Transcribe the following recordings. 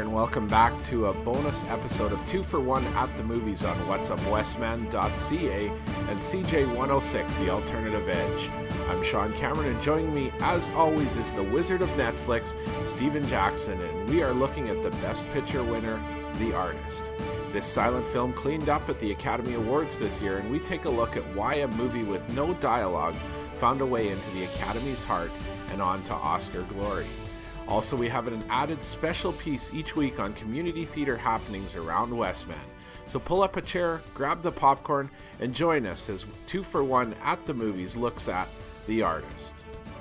and welcome back to a bonus episode of 2 for 1 at the movies on whatsupwestman.ca and CJ106, the alternative edge. I'm Sean Cameron, and joining me, as always, is the wizard of Netflix, Steven Jackson, and we are looking at the Best Picture winner, The Artist. This silent film cleaned up at the Academy Awards this year, and we take a look at why a movie with no dialogue found a way into the Academy's heart and on to Oscar glory. Also, we have an added special piece each week on community theater happenings around Westman. So pull up a chair, grab the popcorn, and join us as 2 for 1 at the movies looks at The Artist.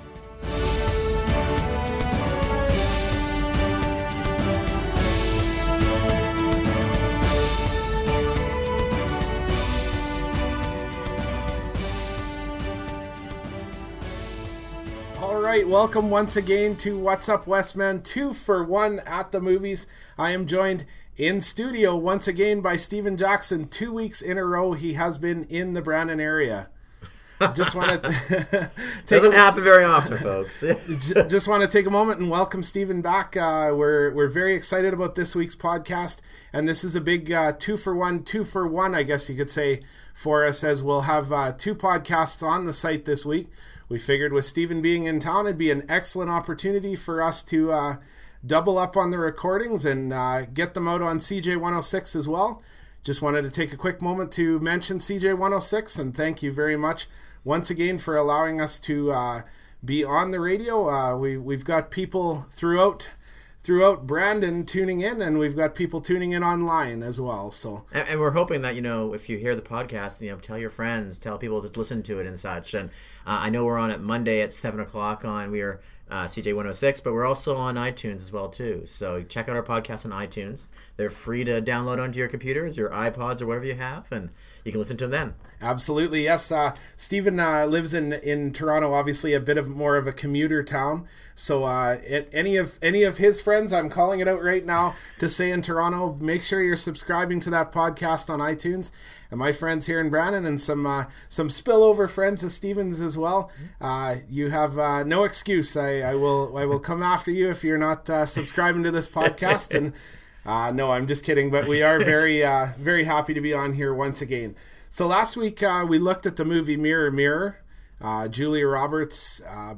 Alright, welcome once again to What's Up Westman, 2 for 1 at the movies. I am joined in studio once again by Steven Jackson. 2 weeks in a row he has been in the Brandon area. Just want to doesn't happen very often, folks. Just want to take a moment and welcome Steven back. We're very excited about this week's podcast, and this is a big 2 for 1, I guess you could say, for us, as we'll have 2 podcasts on the site this week. We figured with Steven being in town, it'd be an excellent opportunity for us to double up on the recordings and get them out on CJ106 as well. Just wanted to take a quick moment to mention CJ106 and thank you very much once again for allowing us to be on the radio. We've got people throughout Brandon tuning in, and we've got people tuning in online as well. So, and we're hoping that, if you hear the podcast, tell your friends, tell people to listen to it and such. And I know we're on it Monday at 7 o'clock we are CJ106, but we're also on iTunes as well too. So check out our podcast on iTunes. They're free to download onto your computers, your iPods, or whatever you have, and you can listen to them then. Absolutely, yes. Steven lives in Toronto, obviously a bit more of a commuter town. So any of his friends, I'm calling it out right now, to say in Toronto, make sure you're subscribing to that podcast on iTunes. And my friends here in Brandon and some spillover friends of Steven's as well, you have no excuse. I will come after you if you're not subscribing to this podcast. And no, I'm just kidding. But we are very very happy to be on here once again. So last week we looked at the movie Mirror Mirror, Julia Roberts'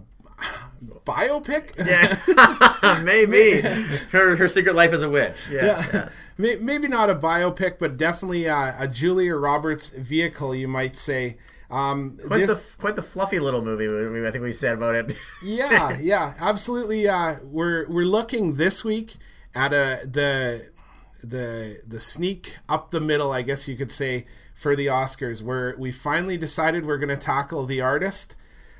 biopic. Yeah, maybe her secret life as a witch. Yeah. Maybe not a biopic, but definitely a Julia Roberts vehicle, you might say. Quite the fluffy little movie. I think we said about it. yeah, absolutely. We're looking this week at the sneak up the middle, I guess you could say, for the Oscars, where we finally decided we're going to tackle The Artist.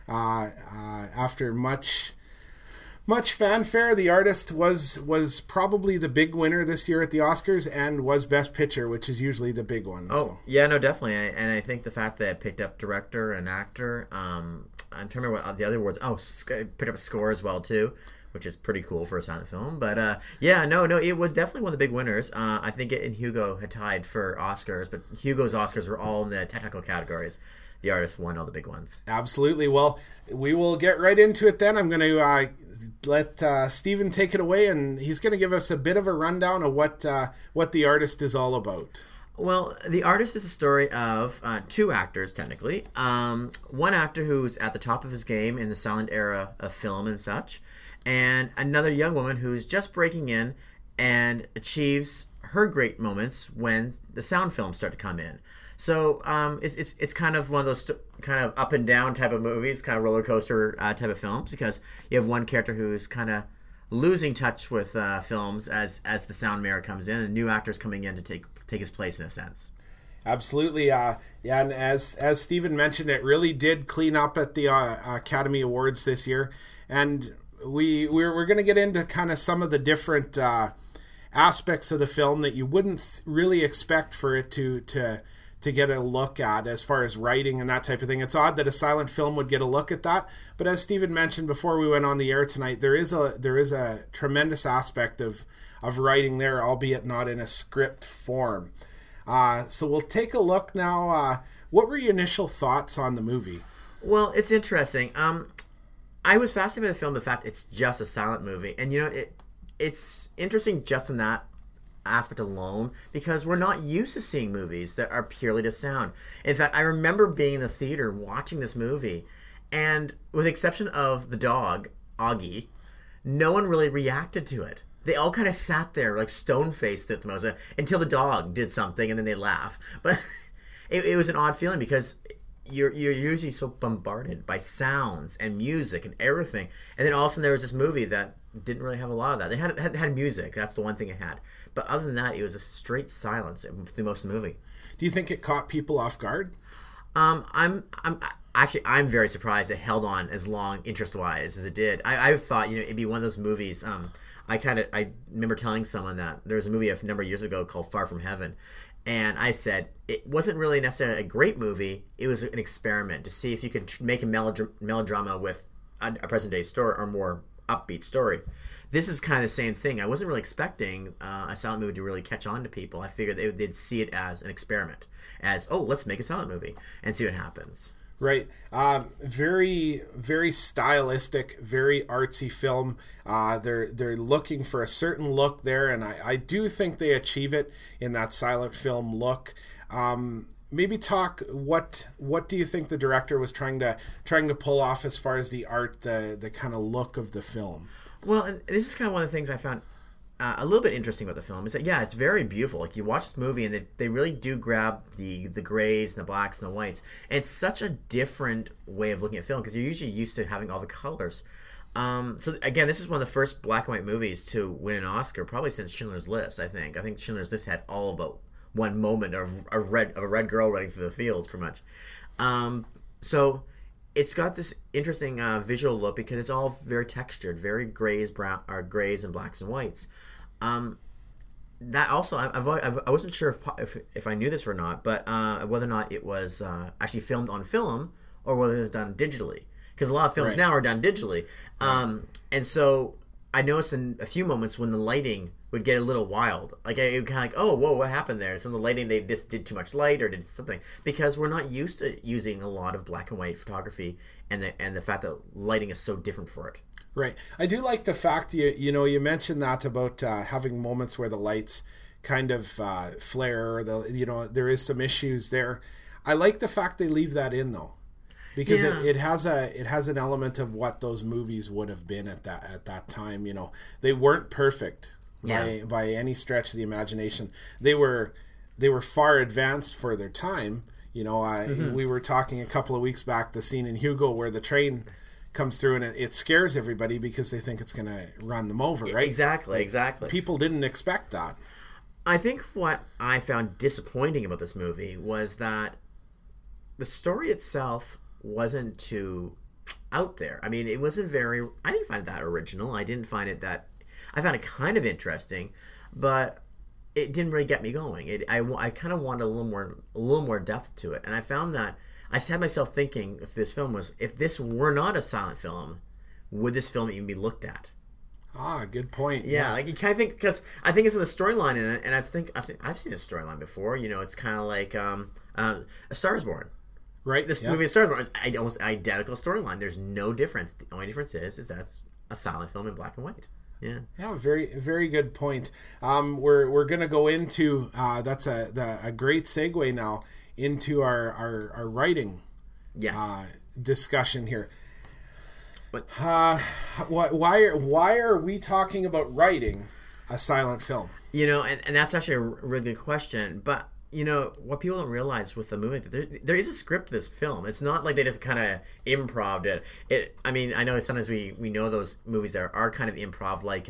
After much fanfare, The Artist was probably the big winner this year at the Oscars and was Best Picture, which is usually the big one. Yeah, no, definitely. And I think the fact that it picked up director and actor, I'm trying to remember what the other awards. Picked up a score as well too, which is pretty cool for a silent film. But it was definitely one of the big winners. I think it and Hugo had tied for Oscars, but Hugo's Oscars were all in the technical categories. The Artist won all the big ones. Absolutely. Well, we will get right into it then. I'm going to let Steven take it away, and he's going to give us a bit of a rundown of what The Artist is all about. Well, The Artist is a story of 2 actors, technically. One actor who's at the top of his game in the silent era of film and such, and another young woman who's just breaking in and achieves her great moments when the sound films start to come in. So it's kind of one of those kind of up and down type of movies, kind of roller coaster type of films, because you have one character who's kind of losing touch with films as the sound mirror comes in, and new actors coming in to take his place in a sense. Absolutely, and as Steven mentioned, it really did clean up at the Academy Awards this year, and we're going to get into kind of some of the different aspects of the film that you wouldn't really expect for it to get a look at, as far as writing and that type of thing. It's odd that a silent film would get a look at that, but as Steven mentioned before we went on the air tonight, there is a tremendous aspect of writing there, albeit not in a script form. So we'll take a look now. What were your initial thoughts on the movie? Well, it's interesting. I was fascinated by the film, the fact it's just a silent movie, and it's interesting just in that aspect alone because we're not used to seeing movies that are purely to sound. In fact, I remember being in the theater watching this movie, and with the exception of the dog, Augie, no one really reacted to it. They all kind of sat there like stone-faced at the most until the dog did something, and then they laugh. But it was an odd feeling because you're usually so bombarded by sounds and music and everything, and then all of a sudden there was this movie that didn't really have a lot of that. They had music. That's the one thing it had. But other than that, it was a straight silence through most of the movie. Do you think it caught people off guard? I'm very surprised it held on as long interest-wise as it did. I thought it'd be one of those movies. I remember telling someone that there was a movie a number of years ago called Far From Heaven, and I said it wasn't really necessarily a great movie. It was an experiment to see if you could make a melodrama with a present-day story or more upbeat story. This is kind of the same thing. I wasn't really expecting a silent movie to really catch on to people. I figured they'd see it as an experiment, as, oh, let's make a silent movie and see what happens. Right. Very, very stylistic, very artsy film. They're looking for a certain look there, and I do think they achieve it in that silent film look. Maybe talk, what do you think the director was trying to pull off as far as the art, the kind of look of the film? Well, and this is kind of one of the things I found a little bit interesting about the film is that, yeah, it's very beautiful. Like, you watch this movie and they really do grab the grays and the blacks and the whites. And it's such a different way of looking at film because you're usually used to having all the colors. So, again, this is one of the first black and white movies to win an Oscar, probably since Schindler's List, I think. I think Schindler's List had all about one moment of a red girl running through the fields, pretty much. So it's got this interesting visual look because it's all very textured, very grays, grays and blacks and whites. That also, I wasn't sure if I knew this or not, but whether or not it was actually filmed on film or whether it was done digitally. Because a lot of films now are done digitally. And so I noticed in a few moments when the lighting would get a little wild. Like, it would kind of like, oh, whoa, what happened there? So the lighting, they just did too much light or did something. Because we're not used to using a lot of black and white photography and the fact that lighting is so different for it. Right. I do like the fact you mentioned that about having moments where the lights kind of flare. There is some issues there. I like the fact they leave that in though, because it has an element of what those movies would have been at that time. They weren't perfect by any stretch of the imagination. They were far advanced for their time. We were talking a couple of weeks back, the scene in Hugo where the train comes through and it scares everybody because they think it's going to run them over, right? Exactly. People didn't expect that. I think what I found disappointing about this movie was that the story itself wasn't too out there. I mean, it wasn't I didn't find it that original. I found it kind of interesting, but it didn't really get me going. I kind of wanted a little more depth to it, and I found that I had myself thinking, if this were not a silent film, would this film even be looked at? Good point. Yeah, like you kind of think, because I think it's in the storyline in it, and I think I've seen a storyline before. It's kind of like A Star Is Born. Right. This movie, A Star Is Born, is almost identical storyline. There's no difference. The only difference is that's a silent film in black and white. Yeah. Yeah, very, very good point. We're gonna go into that's a great segue now into our writing discussion here. But why are we talking about writing a silent film? And that's actually a really good question. But what people don't realize with the movie, there is a script to this film. It's not like they just kind of improv it. I mean, I know sometimes we know those movies that are kind of improv, like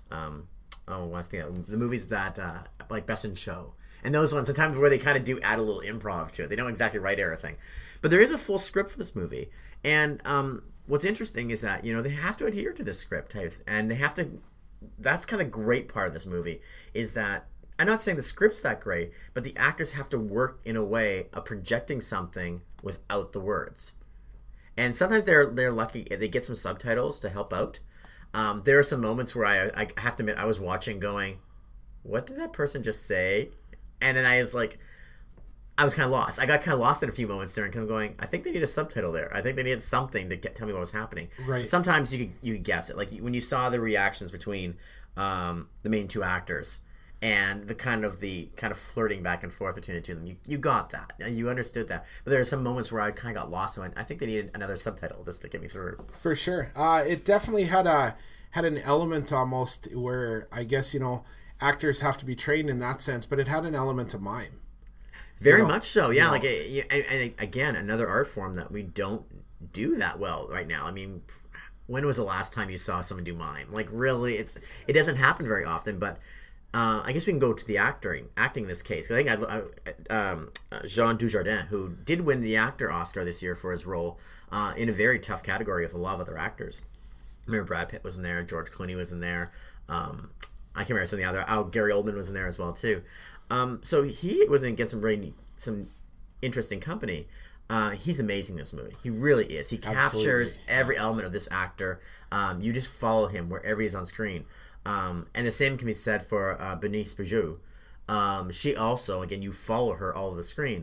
the movies that like Best in Show. And those ones, sometimes where they kind of do add a little improv to it. They don't exactly write everything. But there is a full script for this movie. And what's interesting is that, they have to adhere to this script. And they have to... That's kind of great part of this movie, is that... I'm not saying the script's that great, but the actors have to work in a way of projecting something without the words. And sometimes they're lucky. They get some subtitles to help out. There are some moments where I have to admit, I was watching going, what did that person just say? And then I was kind of lost. I got kind of lost in a few moments there and kind of going, I think they need a subtitle there. I think they needed something to tell me what was happening. Right. Sometimes you could guess it. Like when you saw the reactions between the main two actors. And the kind of flirting back and forth between the two of them, you got that, and you understood that. But there are some moments where I kind of got lost, and I think they needed another subtitle just to get me through. For sure, it definitely had an element almost where I guess actors have to be trained in that sense, but it had an element of mime. Very much so, yeah. Like and again, another art form that we don't do that well right now. I mean, when was the last time you saw someone do mime? Like really, it doesn't happen very often, but. I guess we can go to the acting in this case. I think Jean Dujardin, who did win the actor Oscar this year for his role in a very tough category with a lot of other actors. I remember Brad Pitt was in there, George Clooney was in there. I can't remember some of the other. Oh, Gary Oldman was in there as well too. So he was in get some interesting company. He's amazing in this movie. He really is. He captures every element of this actor. You just follow him wherever he's on screen. And the same can be said for Bernice Bejo. She also, again, you follow her all over the screen.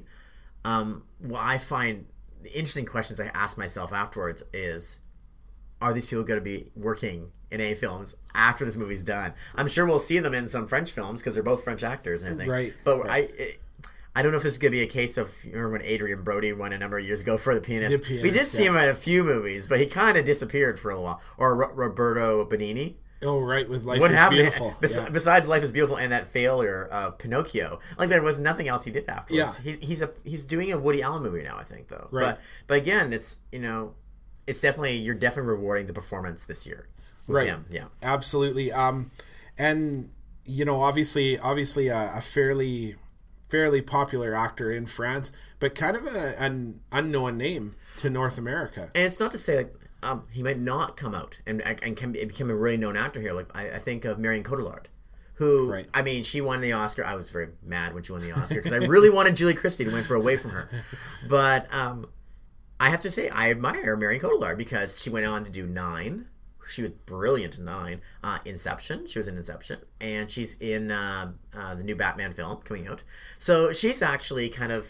What I find the interesting questions I ask myself afterwards is, are these people going to be working in any films after this movie's done? I'm sure we'll see them in some French films because they're both French actors and everything. Right. But right. I don't know if this is going to be a case of, you remember when Adrian Brody won a number of years ago for The Pianist? We did see him in a few movies, but he kind of disappeared for a while. Or Roberto Benigni. Oh, right, with Life is Beautiful. Besides Life is Beautiful and that failure of Pinocchio, like there was nothing else he did afterwards. Yeah. He's doing a Woody Allen movie now, I think, though. Right. But again, it's it's definitely you're definitely rewarding the performance this year with him. Yeah, absolutely. And obviously a fairly popular actor in France, but kind of an unknown name to North America. And it's not to say like. He might not come out and can become a really known actor here. Like I think of Marion Cotillard, who I mean, she won the Oscar. I was very mad when she won the Oscar because I really wanted Julie Christie to win for Away from Her. But I have to say I admire Marion Cotillard because she went on to do 9. She was brilliant in 9. Inception. She was in Inception, and she's in the new Batman film coming out. So she's actually kind of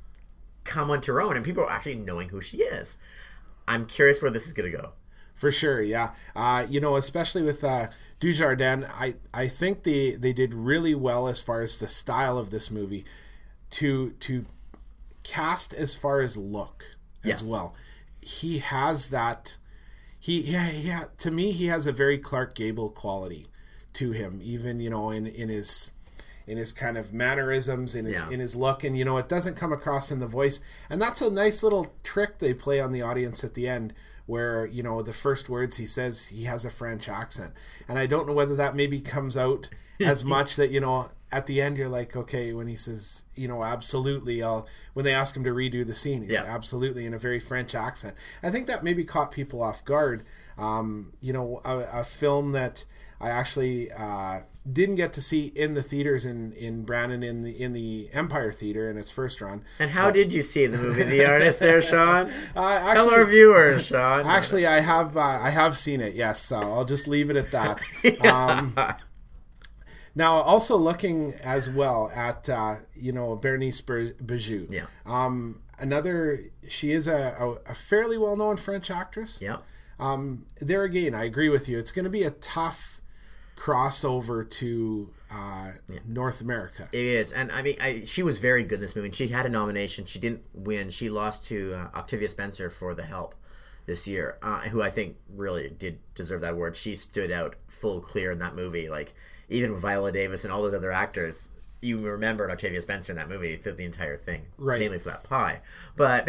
come onto her own, and people are actually knowing who she is. I'm curious where this is going to go. For sure, yeah. Especially with Dujardin, I think they did really well as far as the style of this movie to cast as far as look as well. He has that. To me, he has a very Clark Gable quality to him, even in his kind of mannerisms, in his look, and it doesn't come across in the voice. And that's a nice little trick they play on the audience at the end, where the first words he says, he has a French accent, and I don't know whether that maybe comes out as much that at the end you're like, okay, when he says absolutely, when they ask him to redo the scene, he said absolutely in a very French accent. I think that maybe caught people off guard. A film that I actually didn't get to see in the theaters in Brandon in the Empire Theater in its first run. And how did you see the movie The Artist there, Sean? Tell our viewers, Sean. Actually, I have seen it. Yes, so I'll just leave it at that. Now, also looking as well at Bernice Bejo. Yeah. She is a fairly well-known French actress. Yeah. There again, I agree with you. It's going to be a tough crossover to North America. It is, and I mean, she was very good in this movie. She had a nomination. She didn't win. She lost to Octavia Spencer for The Help this year, who I think really did deserve that award. She stood out full clear in that movie. Like even with Viola Davis and all those other actors, you remembered Octavia Spencer in that movie through the entire thing, right? Namely for that pie, but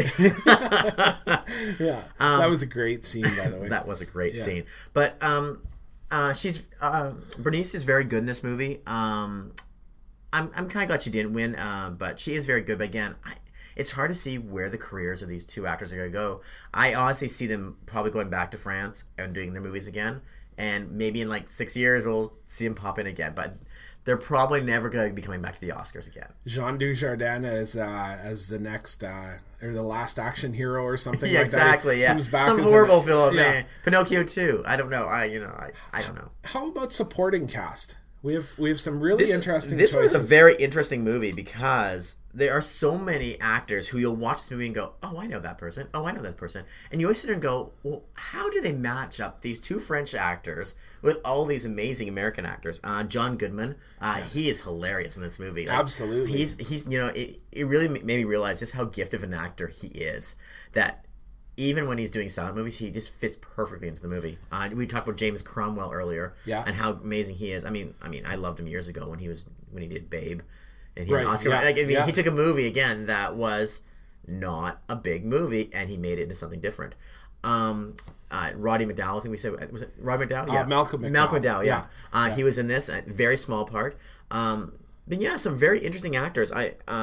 yeah, that was a great scene, by the way. That was a great scene, but she's Bernice is very good in this movie. I'm kind of glad she didn't win, but she is very good. But again, it's hard to see where the careers of these two actors are going to go. I honestly see them probably going back to France and doing their movies again, and maybe in like 6 years we'll see them pop in again. But they're probably never going to be coming back to the Oscars again. Jean Dujardin as the next or the last action hero or something like exactly, that. Yeah, comes back some horrible film. Yeah. Man. Pinocchio 2. I don't know. I don't know. How about supporting cast? We have some really interesting this choices. was a very interesting movie because there are so many actors who you'll watch this movie and go, oh, I know that person. Oh, I know that person. And you always sit there and go, well, how do they match up these two French actors with all these amazing American actors? John Goodman, he is hilarious in this movie. Like, absolutely. He's it really made me realize just how gifted of an actor he is. That even when he's doing silent movies, he just fits perfectly into the movie. We talked about James Cromwell earlier, and how amazing he is. I mean, I loved him years ago when he did Babe, and he had an Oscar. Yeah. He took a movie again that was not a big movie, and he made it into something different. Roddy McDowall, I think we said, was it Roddy McDowall? Yeah, Malcolm McDowell. Malcolm McDowell, yeah. He was in this, a very small part. But yeah, some very interesting actors.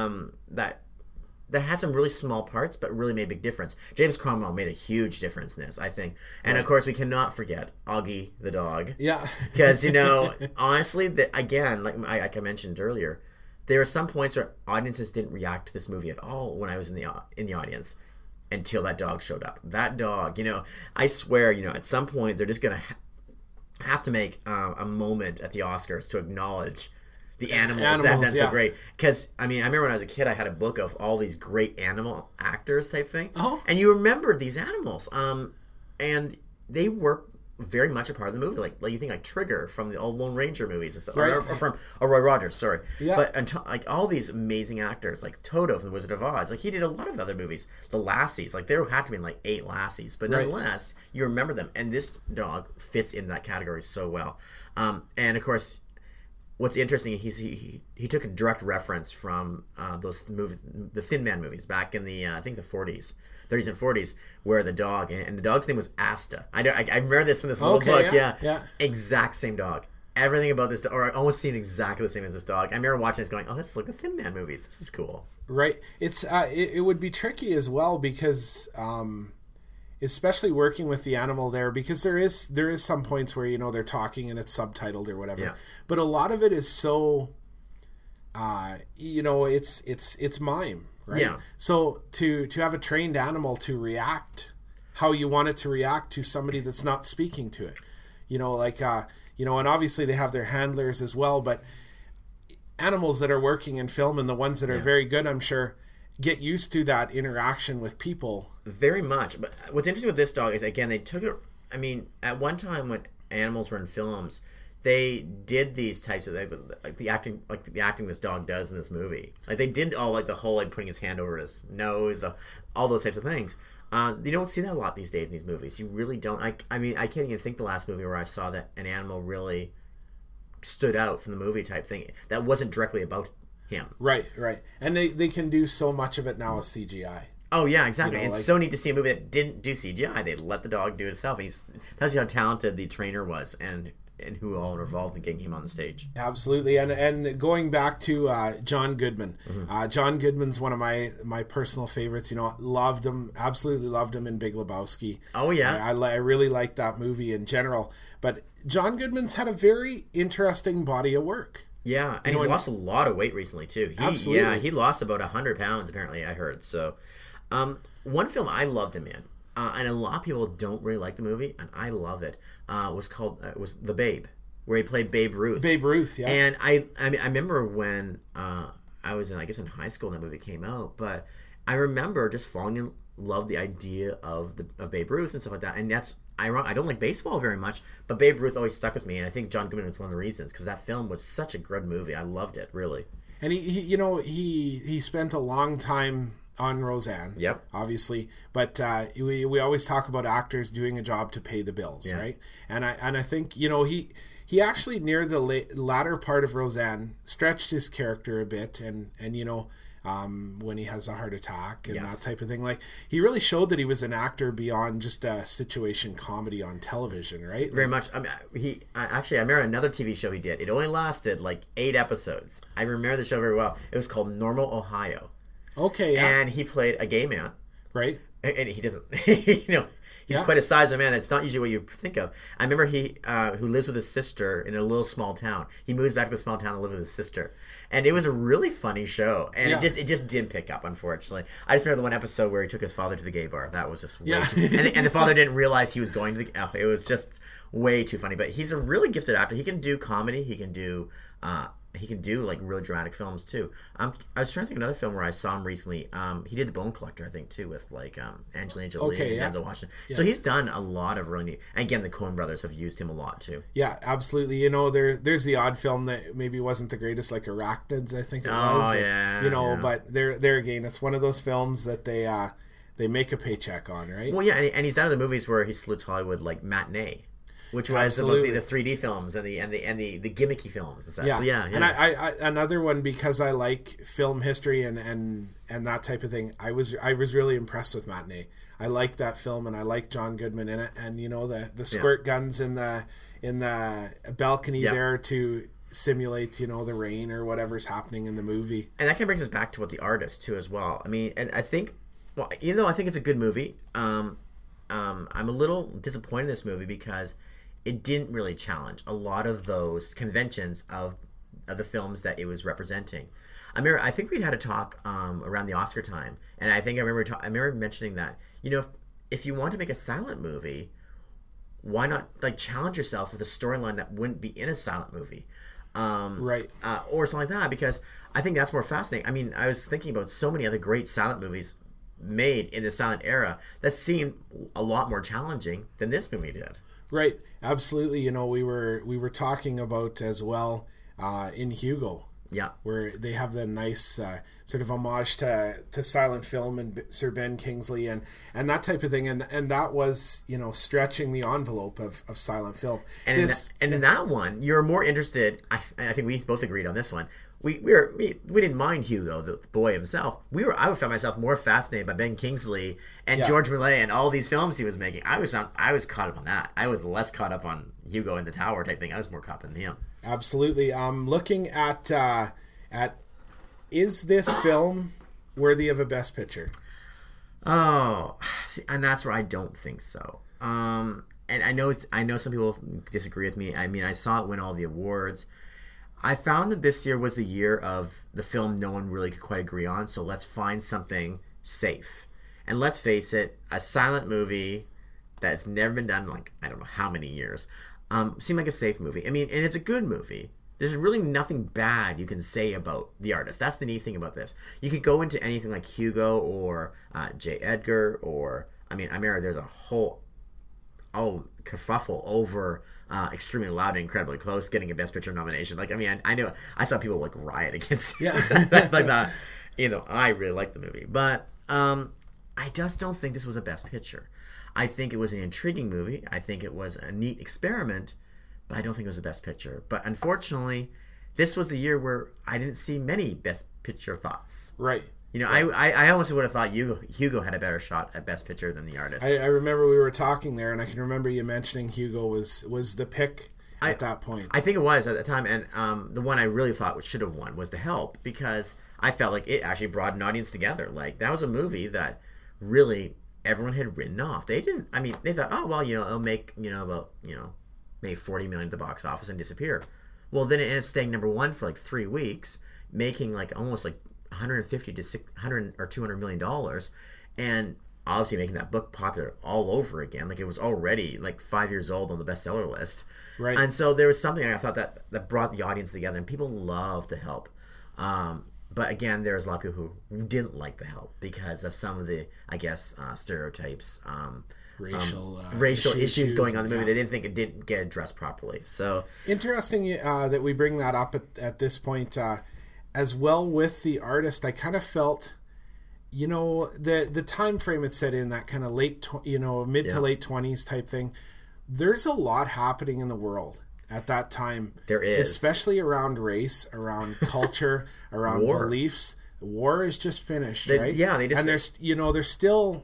That had some really small parts, but really made a big difference. James Cromwell made a huge difference in this, I think. And of course, we cannot forget Augie the dog. Yeah. Because, honestly, again, like I mentioned earlier, there are some points where audiences didn't react to this movie at all when I was in the audience until that dog showed up. That dog, I swear, at some point, they're just going to have to make a moment at the Oscars to acknowledge the animals that's so great. Because, I remember when I was a kid, I had a book of all these great animal actors type thing. Oh. And you remember these animals. And they were very much a part of the movie. Like you think like Trigger from the old Lone Ranger movies and stuff. Right. Or from Roy Rogers, sorry. Yeah. But until, like all these amazing actors, like Toto from The Wizard of Oz. Like he did a lot of other movies. The Lassies. Like there had to be like 8 Lassies. But nonetheless, you remember them. And this dog fits in that category so well. And of course, what's interesting, he took a direct reference from those movies, the Thin Man movies back in the I think the 30s and 40s, where the dog and the dog's name was Asta. I remember this from this little book. Yeah, exact same dog. Everything about this, or almost seemed exactly the same as this dog. I remember watching this, going, "Oh, that's like the Thin Man movies. This is cool." Right. It's it would be tricky as well because. Especially working with the animal there, because there is some points where they're talking and it's subtitled or whatever, but a lot of it is so it's mime, right? Yeah. So to have a trained animal to react how you want it to react to somebody that's not speaking to it, and obviously they have their handlers as well, but animals that are working in film and the ones that are very good, I'm sure, get used to that interaction with people. Very much. But what's interesting with this dog is, again, they took it. At one time when animals were in films, they did these types of the acting this dog does in this movie. Like they did all the whole putting his hand over his nose, all those types of things. You don't see that a lot these days in these movies. You really don't. I can't even think the last movie where I saw that an animal really stood out from the movie type thing that wasn't directly about him. Right. And they can do so much of it now with CGI. Oh yeah, exactly. It's so neat to see a movie that didn't do CGI. They let the dog do it itself. That's how talented the trainer was, and who all were involved in getting him on the stage. Absolutely, and going back to John Goodman. John Goodman's one of my personal favorites. Loved him, absolutely loved him in Big Lebowski. Oh yeah, I really liked that movie in general. But John Goodman's had a very interesting body of work. Yeah, and he's lost a lot of weight recently too. Absolutely, yeah, he lost about 100 pounds apparently. I heard so. One film I loved him in, and a lot of people don't really like the movie, and I love it. Was The Babe, where he played Babe Ruth. Babe Ruth, yeah. And I remember when I was in high school and that movie came out, but I remember just falling in love with the idea of Babe Ruth and stuff like that. And that's I don't like baseball very much, but Babe Ruth always stuck with me, and I think John Goodman was one of the reasons, because that film was such a good movie. I loved it, really. And he spent a long time on Roseanne, obviously, but we always talk about actors doing a job to pay the bills, right? And I think he actually near the latter part of Roseanne stretched his character a bit, and when he has a heart attack and that type of thing, like he really showed that he was an actor beyond just a situation comedy on television, right? Very much. I remember another TV show he did. It only lasted 8 episodes. I remember the show very well. It was called Normal Ohio. Okay, yeah. And he played a gay man. Right. And he doesn't, he's quite a size of man. It's not usually what you think of. I remember who lives with his sister in a little small town. He moves back to the small town to live with his sister. And it was a really funny show. And it just didn't pick up, unfortunately. I just remember the one episode where he took his father to the gay bar. That was just way too... And the father didn't realize he was going to the... it was just way too funny. But he's a really gifted actor. He can do comedy. He can do like really dramatic films too. I was trying to think of another film where I saw him recently. He did The Bone Collector, I think, too, with like Angelina Jolie and Denzel Washington. Yeah. So he's done a lot of really neat. And again, the Coen brothers have used him a lot too. Yeah, absolutely. You know, there's the odd film that maybe wasn't the greatest, like Arachnids, I think it was. Oh yeah. You know, but there again, it's one of those films that they make a paycheck on, right? Well, yeah, and he's done other movies where he salutes Hollywood, like Matinee, which was the 3D films and the gimmicky films and stuff. Yeah. So, yeah. And I another one, because I like film history and that type of thing. I was really impressed with Matinee. I like that film, and I like John Goodman in it, and you know the squirt guns in the balcony there to simulate, you know, the rain or whatever's happening in the movie. And that kind of brings us back to what The Artist too as well. I mean, and I think, well, you know, I think it's a good movie. I'm a little disappointed in this movie because it didn't really challenge a lot of those conventions of the films that it was representing. I think we'd had a talk around the Oscar time, and I think I remember mentioning that, you know, if you want to make a silent movie, why not like challenge yourself with a storyline that wouldn't be in a silent movie, right? Or something like that, because I think that's more fascinating. I mean, I was thinking about so many other great silent movies made in the silent era that seemed a lot more challenging than this movie did. Right, absolutely. You know, we were talking about as well in Hugo, where they have the nice sort of homage to silent film and Sir Ben Kingsley and that type of thing, and that was, you know, stretching the envelope of silent film. And in that one, you're more interested. I think we both agreed on this one. We didn't mind Hugo, the boy himself. I found myself more fascinated by Ben Kingsley and George Millet and all these films he was making. I was caught up on that. I was less caught up on Hugo in the Tower type thing. I was more caught up in him. Absolutely. Looking at is this film worthy of a Best Picture? Oh, see, and that's where I don't think so. And I know some people disagree with me. I mean, I saw it win all the awards. I found that this year was the year of the film no one really could quite agree on, so let's find something safe. And let's face it, a silent movie that's never been done in, like, I don't know how many years, seemed like a safe movie. I mean, and it's a good movie. There's really nothing bad you can say about The Artist. That's the neat thing about this. You could go into anything like Hugo or J. Edgar, or, I mean, there's a whole kerfuffle over Extremely Loud and Incredibly Close getting a Best Picture nomination. Like, I mean, I saw people like riot against it. Like that. You know, I really like the movie, but I just don't think this was a Best Picture. I think it was an intriguing movie. I think it was a neat experiment, but I don't think it was a Best Picture. But unfortunately, this was the year where I didn't see many Best Picture thoughts. Right. You know, I almost would have thought Hugo had a better shot at Best Picture than The Artist. I remember we were talking there, and I can remember you mentioning Hugo was the pick at that point. I think it was at the time, and the one I really thought should have won was The Help, because I felt like it actually brought an audience together. Like, that was a movie that really everyone had written off. They didn't. I mean, they thought, oh well, you know, it'll make, you know, about, you know, maybe $40 million at the box office and disappear. Well, then it ended up staying number one for like 3 weeks, making like almost like $150 to $600 or $200 million, and obviously making that book popular all over again. Like, it was already like 5 years old on the bestseller list, right? And so there was something I thought that brought the audience together, and people loved The Help. But again, there was a lot of people who didn't like The Help because of some of the, I guess, stereotypes, racial issues going on in the movie. They didn't think it didn't get addressed properly. So interesting that we bring that up at this point. As well with The Artist, I kind of felt, you know, the time frame it set in, that kind of mid to late 20s type thing. There's a lot happening in the world at that time. There is, especially around race, around culture, around beliefs. War is just finished, right? Yeah, and there's still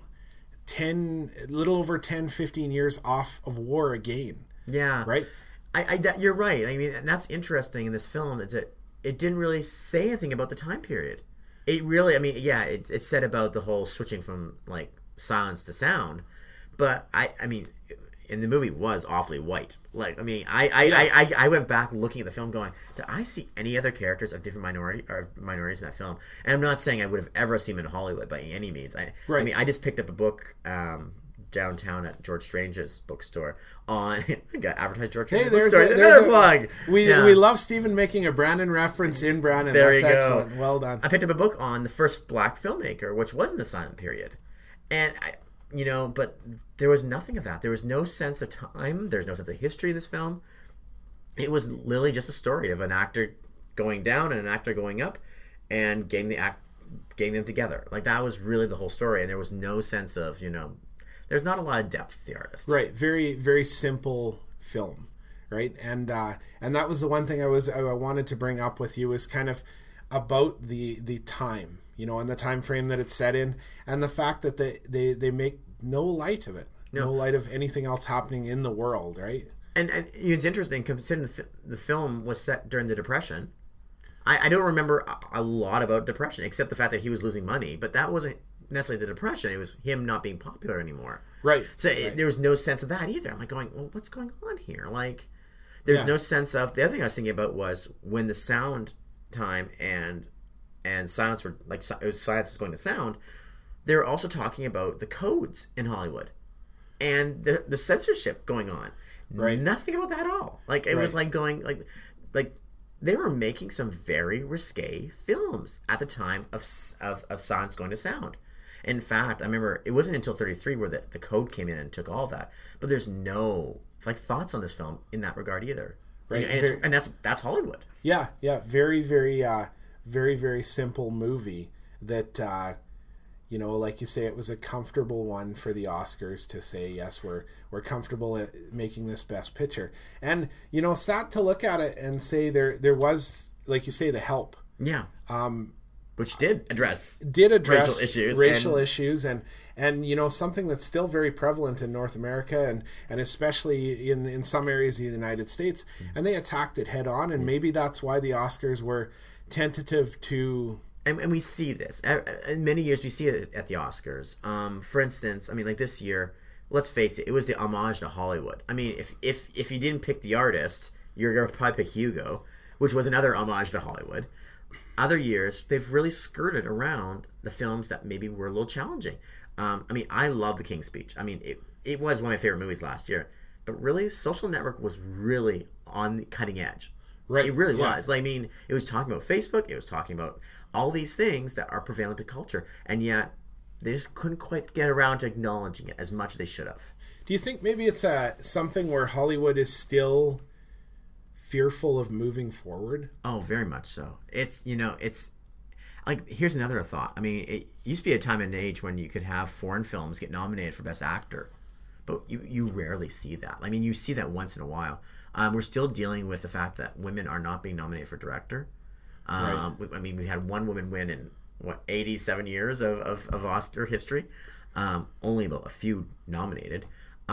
a little over 10, 15 years off of war again. Yeah, right. You're right. I mean, and that's interesting in this film is that it didn't really say anything about the time period. It really, I mean, yeah, it said about the whole switching from like silence to sound, but I mean, and the movie was awfully white. Like, I mean, I went back looking at the film going, did I see any other characters of different minorities in that film? And I'm not saying I would have ever seen them in Hollywood by any means. I mean, I just picked up a book downtown at George Strange's bookstore on. I got advertised George Hey, Strange's there's bookstore. Another plug. We love Stephen making a Brandon reference in Brandon. There That's you go. excellent. Well done. I picked up a book on the first black filmmaker, which was in the silent period, and but there was nothing of that. There was no sense of time. There's no sense of history in this film. It was literally just a story of an actor going down and an actor going up, and getting them together. Like, that was really the whole story, and there was no sense of, there's not a lot of depth to the artist. Right. Very, very simple film, right? And that was the one thing I wanted to bring up with you, is kind of about the time, and the time frame that it's set in, and the fact that they make no light of it. No light of anything else happening in the world, right? And it's interesting, considering the film was set during the Depression. I don't remember a lot about Depression, except the fact that he was losing money. But that wasn't necessarily the Depression. It was him not being popular anymore. Right. So there was no sense of that either. I'm like going, well, what's going on here? Like, there's no sense of... The other thing I was thinking about was when the sound time and silence were... Like, it was silence was going to sound. They were also talking about the codes in Hollywood. And the censorship going on. Right. Nothing about that at all. Like, it was like going... Like they were making some very risque films at the time of silence going to sound. In fact, I remember it wasn't until 1933 where the code came in and took all that. But there's no thoughts on this film in that regard either. Right. And that's Hollywood. Yeah. Very, very, very, very simple movie that, like you say, it was a comfortable one for the Oscars to say, yes, we're comfortable at making this Best Picture. And, sat to look at it and say there was, like you say, The Help. Yeah. Which did address racial issues and something that's still very prevalent in North America and especially in some areas of the United States. And they attacked it head on, and maybe that's why the Oscars were tentative to... And we see this. In many years, we see it at the Oscars. For instance, like this year, let's face it, it was the homage to Hollywood. I mean, if you didn't pick the artist, you're going to probably pick Hugo, which was another homage to Hollywood. Other years, they've really skirted around the films that maybe were a little challenging. I love The King's Speech. It was one of my favorite movies last year. But really, Social Network was really on the cutting edge. Right. It really was. It was talking about Facebook. It was talking about all these things that are prevalent to culture. And yet, they just couldn't quite get around to acknowledging it as much as they should have. Do you think maybe it's something where Hollywood is still fearful of moving forward? Oh, very much so. It's like, here's another thought. It used to be a time and age when you could have foreign films get nominated for Best Actor. But you rarely see that. You see that once in a while. We're still dealing with the fact that women are not being nominated for director. Right. We had one woman win in 87 years of Oscar history. Only about a few nominated.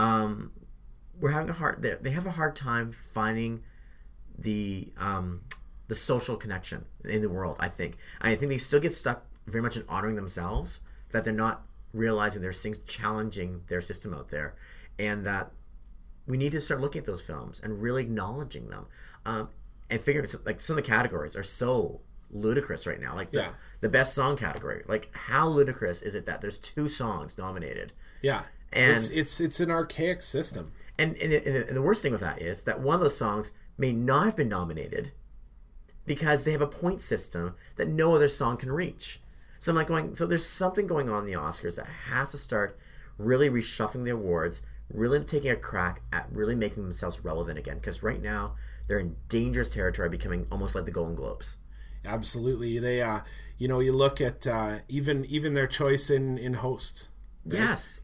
We're having they have a hard time finding the social connection in the world. I think they still get stuck very much in honoring themselves, that they're not realizing there's things challenging their system out there, and that we need to start looking at those films and really acknowledging them, and figuring, like, some of the categories are so ludicrous right now. Like the best song category, like, how ludicrous is it that there's 2 songs nominated? Yeah, and it's an archaic system. And the worst thing with that is that one of those songs may not have been nominated because they have a point system that no other song can reach. So I'm like going, so there's something going on in the Oscars that has to start really reshuffling the awards, really taking a crack at really making themselves relevant again. Because right now, they're in dangerous territory, becoming almost like the Golden Globes. Absolutely. They, you look at even their choice in hosts. Right? Yes.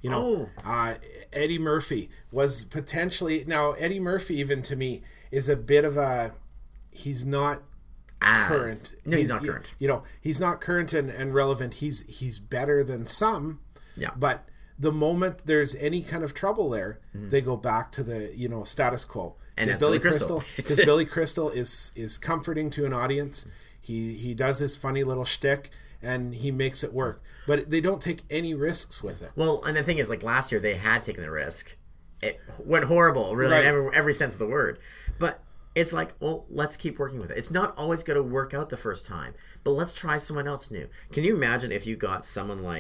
Eddie Murphy was potentially... Now, Eddie Murphy, even to me, is a bit of a... He's not current. No, he's not current. He's not current and relevant. He's better than some. Yeah. But the moment there's any kind of trouble there, they go back to the status quo. And that's Billy Crystal. Because Billy Crystal is comforting to an audience. He does his funny little shtick, and he makes it work. But they don't take any risks with it. Well, and the thing is, like, last year they had taken the risk. It went horrible, really, right. in every sense of the word. But it's like, well, let's keep working with it. It's not always going to work out the first time, but let's try someone else new. Can you imagine if you got someone like,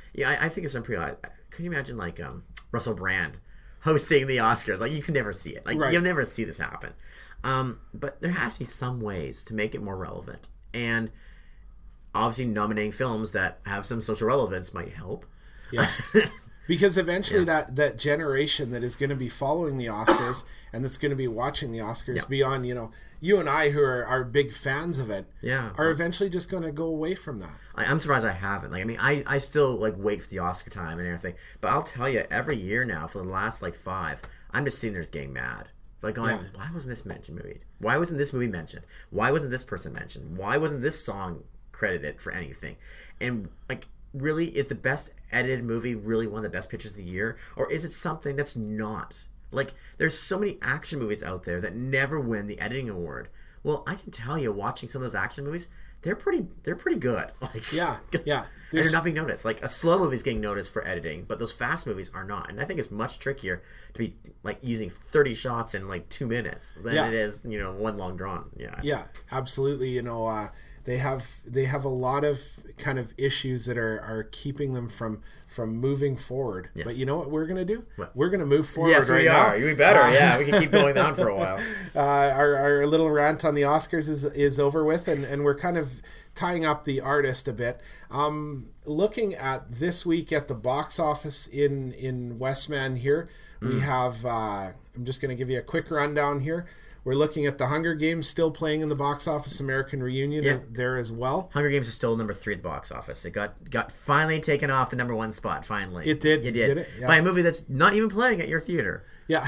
Yeah, I think it's unreal. Can you imagine like Russell Brand hosting the Oscars? Like you could never see it. Like Right. you'll never see this happen. But there has to be some ways to make it more relevant, and obviously nominating films that have some social relevance might help. Yeah. Because eventually that generation that is going to be following the Oscars and that's going to be watching the Oscars beyond, you and I who are big fans of it are eventually just going to go away from that. I'm surprised I haven't. Like, I mean, I still like wait for the Oscar time and everything. But I'll tell you, every year now for the last like 5, I'm just sitting there getting mad. Like going, why wasn't this movie? Why wasn't this movie mentioned? Why wasn't this person mentioned? Why wasn't this song credited for anything? And like, really, is the best edited movie really one of the best pictures of the year, or is it something that's not? Like, there's so many action movies out there that never win the editing award. Well, I can tell you, watching some of those action movies, they're pretty good. Like, yeah. And they're not being noticed. Like, a slow movie's getting noticed for editing, but those fast movies are not. And I think it's much trickier to be like using 30 shots in like 2 minutes than it is, one long drawn. Yeah, absolutely. They have a lot of kind of issues that are keeping them from moving forward. Yes. But you know what we're going to do? What? We're going to move forward. Yes, right we are. now. We better. We can keep going on for a while. Our little rant on the Oscars is over with, and we're kind of tying up the artist a bit. Looking at this week at the box office in Westman here, we have, I'm just going to give you a quick rundown here. We're looking at The Hunger Games still playing in the box office. American Reunion there as well. Hunger Games is still number 3 at the box office. It got finally taken off the number 1 spot. Finally, it did. It did it? Yeah. By a movie that's not even playing at your theater. Yeah.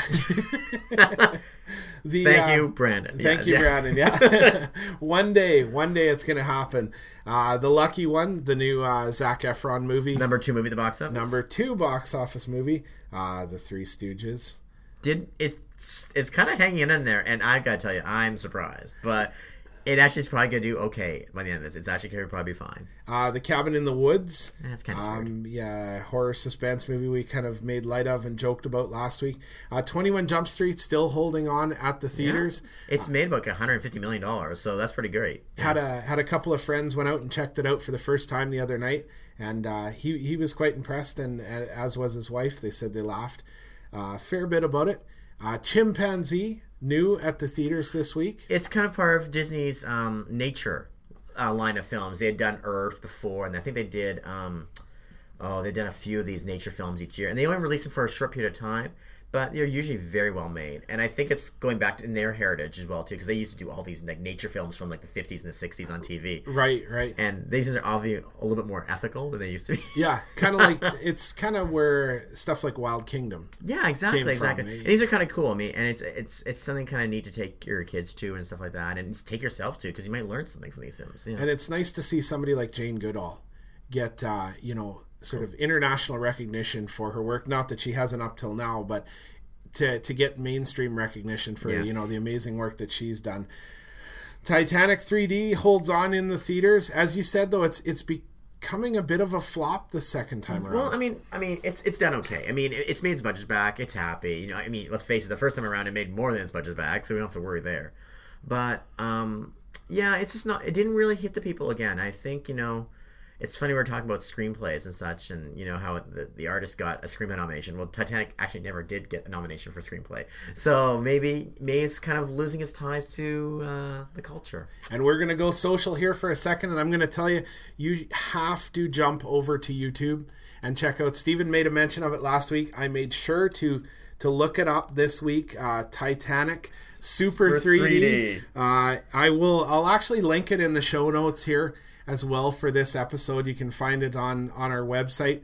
Thank you, Brandon. Thank you, Brandon. Yeah. One day it's going to happen. The Lucky One, the new Zac Efron movie. Number 2 movie at the box office. Number 2 box office movie. The Three Stooges. It's kind of hanging in there, and I gotta tell you, I'm surprised, but it actually is probably gonna do okay by the end of this. It's actually gonna probably be fine. The Cabin in the Woods. That's kind of weird. Yeah, horror suspense movie we kind of made light of and joked about last week. 21 Jump Street still holding on at the theaters. Yeah. It's made about $150 million, so that's pretty great. Had a couple of friends went out and checked it out for the first time the other night, and he was quite impressed, and as was his wife. They said they laughed a fair bit about it. Chimpanzee, new at the theaters this week. It's kind of part of Disney's nature line of films. They had done Earth before, and I think they did they've done a few of these nature films each year, and they only release them for a short period of time, but they're usually very well made. And I think it's going back in their heritage as well too, because they used to do all these like nature films from like the 50s and the 60s on TV. Right. And these are obviously a little bit more ethical than they used to be. Yeah, kind of like it's kind of where stuff like Wild Kingdom. Yeah, exactly. From, and these are kind of cool. I mean, and it's something kind of neat to take your kids to and stuff like that, and take yourself to, because you might learn something from these films. Yeah. And it's nice to see somebody like Jane Goodall get sort of international recognition for her work. Not that she hasn't up till now, but to get mainstream recognition for the amazing work that she's done. Titanic 3D holds on in the theaters. As you said, though, it's becoming a bit of a flop the second time around. Well, I mean, it's done okay. I mean, it's made its budget back. It's happy. I mean, let's face it. The first time around, it made more than its budget back, so we don't have to worry there. But it's just not. It didn't really hit the people again. I think it's funny we're talking about screenplays and such, and how the artist got a screenplay nomination. Well, Titanic actually never did get a nomination for screenplay, so maybe it's kind of losing its ties to the culture. And we're gonna go social here for a second, and I'm gonna tell you, you have to jump over to YouTube and check out. Stephen made a mention of it last week. I made sure to look it up this week. Titanic Super 3D. I'll actually link it in the show notes here as well for this episode. You can find it on our website.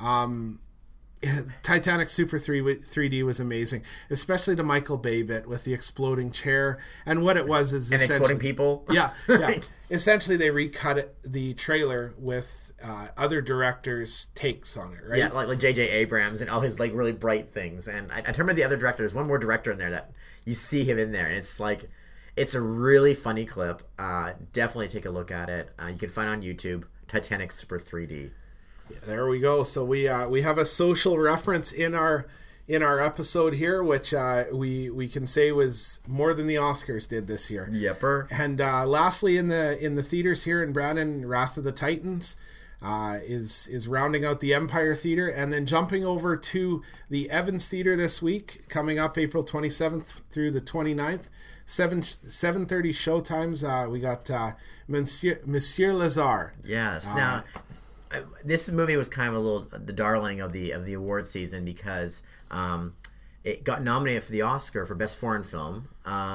Titanic Super 3D was amazing, especially the Michael Bay bit with the exploding chair. And what it was is exploding people. Yeah. Essentially, they recut the trailer with other directors' takes on it, right? Yeah, like J.J. Abrams and all his like really bright things. And I remember the other director. There's one more director in there that you see him in there, and it's like, it's a really funny clip. Definitely take a look at it. You can find on YouTube, Titanic Super 3D. Yeah, there we go. So we have a social reference in our episode here, which we can say was more than the Oscars did this year. Yepper. And lastly, in the theaters here in Brandon, Wrath of the Titans. is rounding out the Empire Theatre, and then jumping over to the Evans Theatre this week, coming up April 27th through the 29th. 7:30 showtimes. We got Monsieur Lazare. Yes. Now, this movie was kind of the darling of the award season because it got nominated for the Oscar for Best Foreign Film.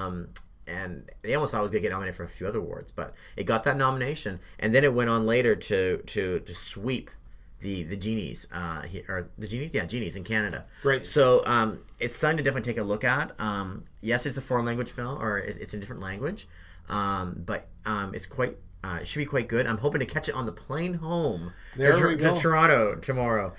And they almost thought it was going to get nominated for a few other awards, but it got that nomination, and then it went on later to sweep the Genies, Genies in Canada. Right. So it's something to definitely take a look at. Yes, it's a foreign language film, or it's a different language, but it's quite. It should be quite good. I'm hoping to catch it on the plane home to Toronto tomorrow.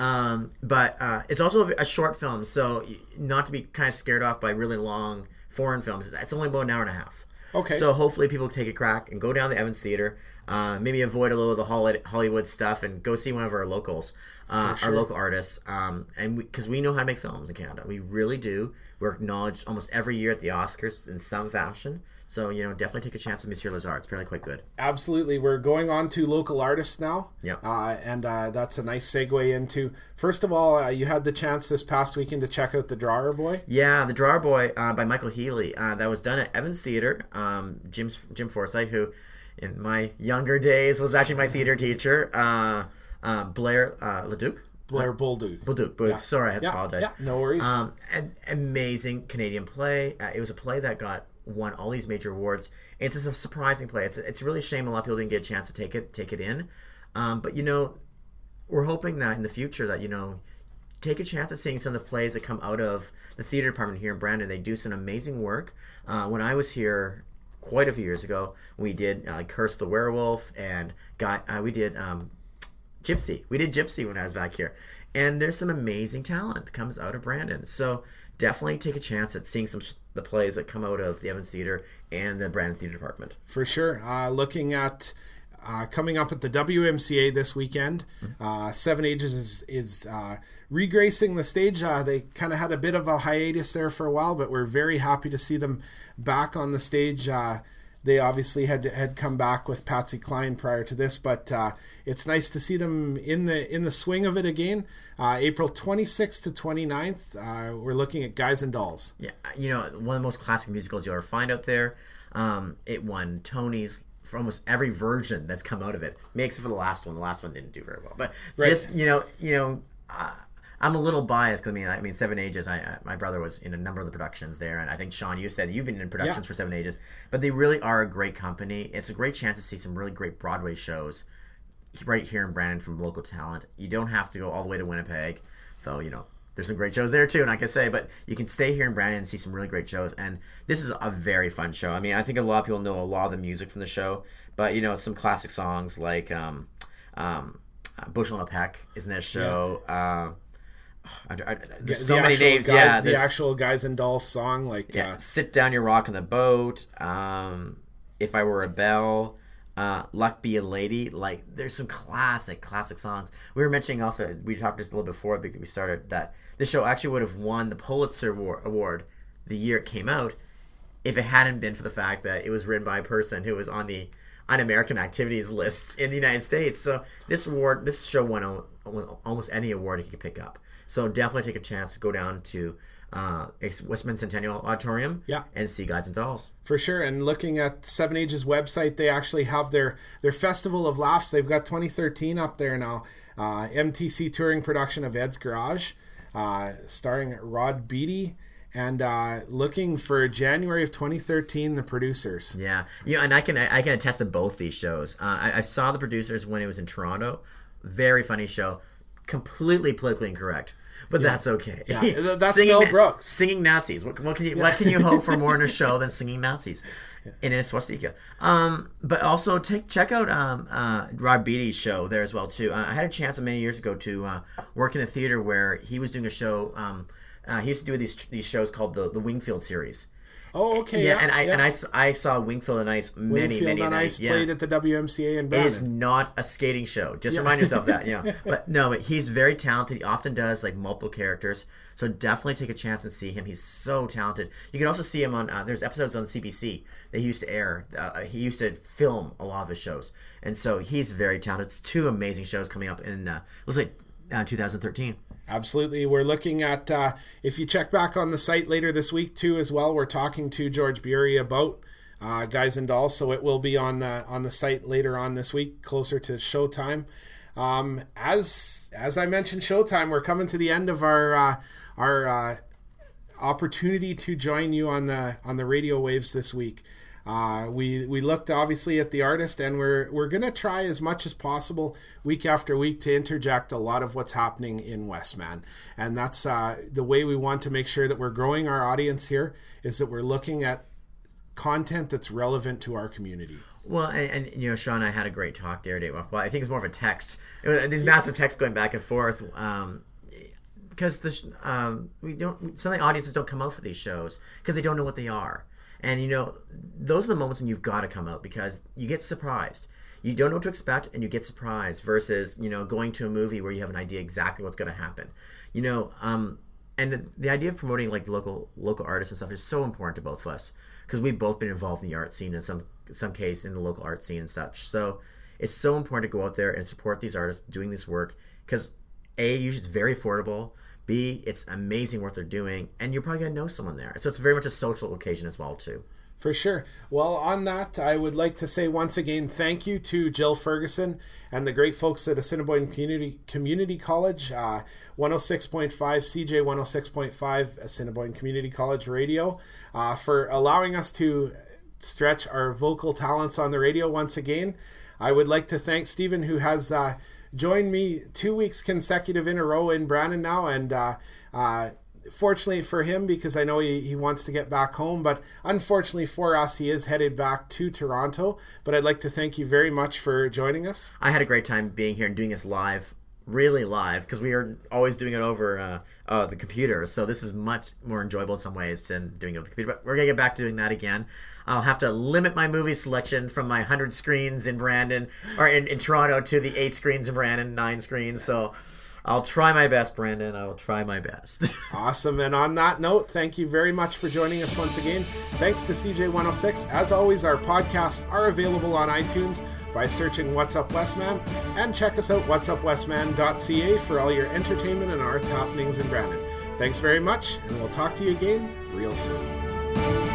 But it's also a short film, so not to be kind of scared off by really long foreign films. It's only about an hour and a half. Okay. So hopefully people take a crack and go down to the Evans Theatre, maybe avoid a little of the Hollywood stuff and go see one of our locals, our local artists. And because we know how to make films in Canada. We really do. We're acknowledged almost every year at the Oscars in some fashion. So, definitely take a chance with Monsieur Lazare. It's really quite good. Absolutely. We're going on to local artists now. Yeah. And that's a nice segue into, first of all, you had the chance this past weekend to check out The Drawer Boy. Yeah, The Drawer Boy by Michael Healy. That was done at Evans Theatre. Jim Forsyth, who in my younger days was actually my theatre teacher. Blair Leduc. Blair Bolduc. Bolduc. Sorry, I apologize. Yeah, no worries. An amazing Canadian play. It was a play that won all these major awards. It's a surprising play. It's really a shame a lot of people didn't get a chance to take it in. But we're hoping that in the future that take a chance at seeing some of the plays that come out of the theater department here in Brandon. They do some amazing work. When I was here quite a few years ago, we did Curse the Werewolf, and we did Gypsy. We did Gypsy when I was back here. And there's some amazing talent that comes out of Brandon. So definitely take a chance at seeing the plays that come out of the Evans Theatre and the Brandon Theatre Department. For sure. Looking at coming up at the WMCA this weekend, Seven Ages is regracing the stage. They kind of had a bit of a hiatus there for a while, but we're very happy to see them back on the stage. They obviously had come back with Patsy Cline prior to this, but it's nice to see them in the swing of it again. April 26th to 29th, we're looking at Guys and Dolls. Yeah, one of the most classic musicals you'll ever find out there. It won Tonys for almost every version that's come out of it. Except for the last one. The last one didn't do very well. But this, I'm a little biased because I mean, Seven Ages. My brother was in a number of the productions there, and I think Sean, you said you've been in productions for Seven Ages. But they really are a great company. It's a great chance to see some really great Broadway shows right here in Brandon from local talent. You don't have to go all the way to Winnipeg, though. There's some great shows there too, and I can say, but you can stay here in Brandon and see some really great shows. And this is a very fun show. I mean, I think a lot of people know a lot of the music from the show, but some classic songs like "Bushel and a Peck" is in this show. Yeah. So many names. The actual Guys and Dolls song, "Sit Down, You're Rocking the Boat," "If I Were a Bell," "Luck Be a Lady." There's some classic songs. We were mentioning also, we talked just a little before we started, that this show actually would have won the Pulitzer Award the year it came out if it hadn't been for the fact that it was written by a person who was on the Un-American Activities list in the United States. So this show won almost any award you could pick up. So definitely take a chance to go down to Westman Centennial Auditorium and see Guys and Dolls. For sure. And looking at Seven Ages website, they actually have their Festival of Laughs. They've got 2013 up there now. MTC touring production of Ed's Garage, starring Rod Beatty. And looking for January of 2013, The Producers. Yeah, and I can attest to both these shows. I saw The Producers when it was in Toronto. Very funny show. Completely politically incorrect, but that's okay. Yeah, that's Mel Brooks singing Nazis. What can you hope for more in a show than singing Nazis in a swastika? But also check out Rod Beatty's show there as well too. I had a chance many years ago to work in a theater where he was doing a show. He used to do these shows called the Wingfield series, Oh, okay. Yeah, and I saw Wingfield on Ice many on nights. Ice played at the WMCA in Brandon. It is not a skating show. Just remind yourself that. But he's very talented. He often does like multiple characters. So definitely take a chance and see him. He's so talented. You can also see him on. There's episodes on CBC that he used to air. He used to film a lot of his shows, and so he's very talented. It's 2 amazing shows coming up in looks like 2013. Absolutely. We're looking at, if you check back on the site later this week too as well, we're talking to George Bury about Guys and Dolls, so it will be on the site later on this week, closer to showtime. As I mentioned, showtime, we're coming to the end of our opportunity to join you on the radio waves this week. We looked obviously at the artist, and we're going to try as much as possible week after week to interject a lot of what's happening in Westman. And that's the way we want to make sure that we're growing our audience here, is that we're looking at content that's relevant to our community. Well, and Sean and I had a great talk the other day. Well, I think it's more of a text. These massive texts going back and forth. Because some of the audiences don't come out for these shows because they don't know what they are. And, those are the moments when you've got to come out, because you get surprised. You don't know what to expect, and you get surprised, versus, going to a movie where you have an idea exactly what's going to happen. And the idea of promoting like local artists and stuff is so important to both of us, because we've both been involved in the art scene in some case, in the local art scene and such. So it's so important to go out there and support these artists doing this work, because A, usually it's very affordable. B, it's amazing what they're doing, and you're probably going to know someone there. So it's very much a social occasion as well, too. For sure. Well, on that, I would like to say once again thank you to Jill Ferguson and the great folks at Assiniboine Community College, 106.5, CJ 106.5, Assiniboine Community College Radio, for allowing us to stretch our vocal talents on the radio once again. I would like to thank Stephen, who has joined me 2 weeks consecutive in a row in Brandon now, and fortunately for him, because I know he wants to get back home, but unfortunately for us, he is headed back to Toronto. But I'd like to thank you very much for joining us. I had a great time being here and doing this live, really live, because we are always doing it over the computer, so this is much more enjoyable in some ways than doing it over the computer. But we're going to get back to doing that again. I'll have to limit my movie selection from my 100 screens in Brandon, or in Toronto, to the 8 screens in Brandon, 9 screens, so I'll try my best, Brandon. I will try my best. Awesome. And on that note, thank you very much for joining us once again. Thanks to CJ106. As always, our podcasts are available on iTunes by searching What's Up Westman, and check us out, whatsupwestman.ca, for all your entertainment and arts happenings in Brandon. Thanks very much, and we'll talk to you again real soon.